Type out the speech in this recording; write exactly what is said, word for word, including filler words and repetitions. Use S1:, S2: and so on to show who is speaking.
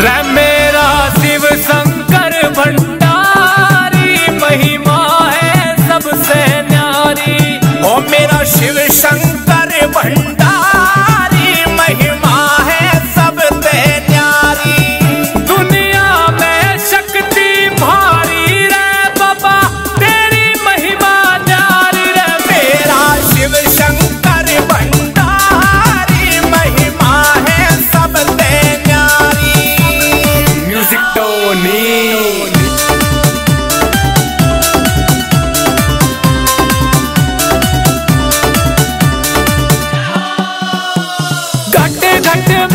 S1: रे मेरा शिव शंकर भंडारी, महिमा है सबसे न्यारी। ओ मेरा शिव शंकर भंडारी, महिमा है सबसे न्यारी। दुनिया में शक्ति भारी रे बाबा, तेरी महिमा न्यारी रे। मेरा शिव शंकर भंडारी, महिमा है सबसे न्यारी। Music Tony. घट घट